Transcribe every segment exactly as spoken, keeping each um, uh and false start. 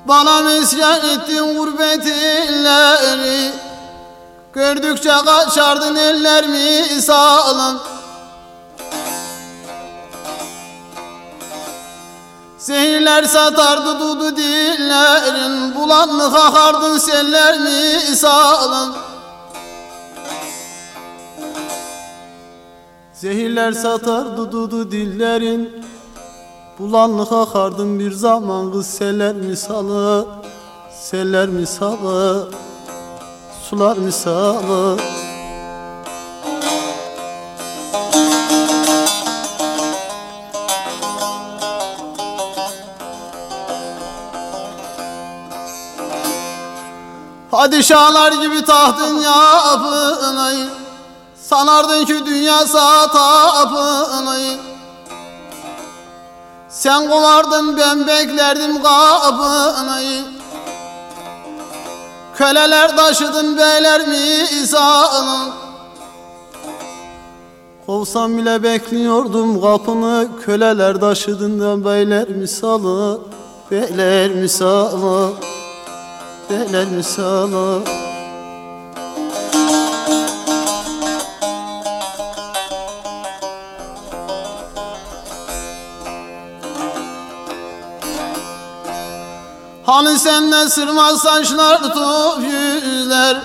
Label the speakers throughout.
Speaker 1: Bana mesken ettin gurbet illeri, gördükçe kaçardın ellerimi sağlam. Zehirler satardı dudu dillerin, bulanlık akardın seller mi sağlam. Zehirler satardı dudu dillerin, bulanlık akardın bir zaman kız seller misalı, seller misalı, sular misalı. Padişahlar gibi tahtın yapınayı, sanardın ki dünya sağ tapınayı. Sen kovardın ben beklerdim kapınayı, köleler taşıdın beyler misalın. Kovsam bile bekliyordum kapını, köleler taşıdın da beyler misalı, beyler misalı, beyler misalı. Hani sende sırma saçlar top yüzler,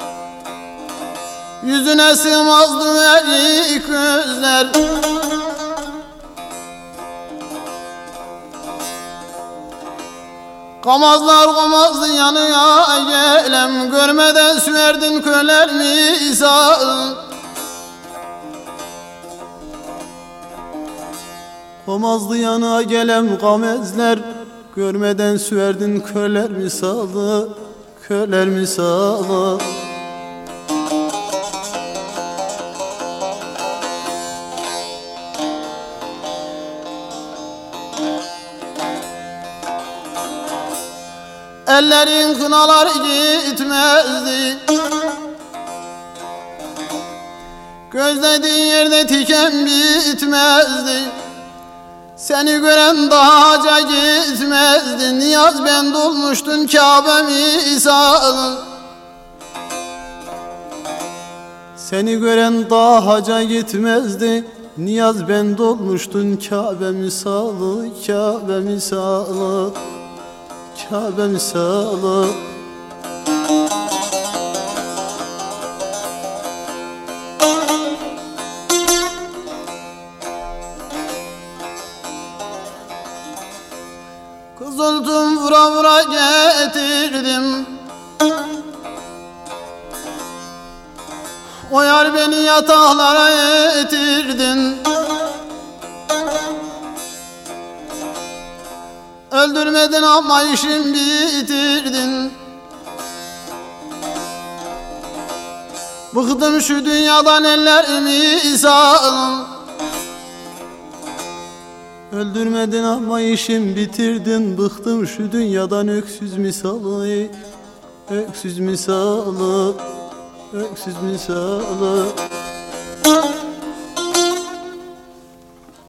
Speaker 1: yüzüne sığmazdı erik gözler. Kamazlar kamazdı yanına gelem, görmeden süverdin köler misal. Kamazdı yanına gelem kamezler, görmeden süverdin köler misalı, köler misalı. Ellerin kınalar gitmezdi, gözlediğin yerde tiken bitmezdi. Seni gören daha haca gitmezdi, niyaz ben dolmuştun Kabe misal. Seni gören daha haca gitmezdi, niyaz ben dolmuştun Kabe misalı, Kabe misalı, Kabe misalı. Kızıltım vura vura getirdim, o yar beni yataklara getirdin. Öldürmedin ama işimi bitirdin. Bıktım şu dünyadan ellerimi sal. Öldürmedin ama işimi bitirdin. Bıktım şu dünyadan öksüz misalı, öksüz misalı, öksüz misalı.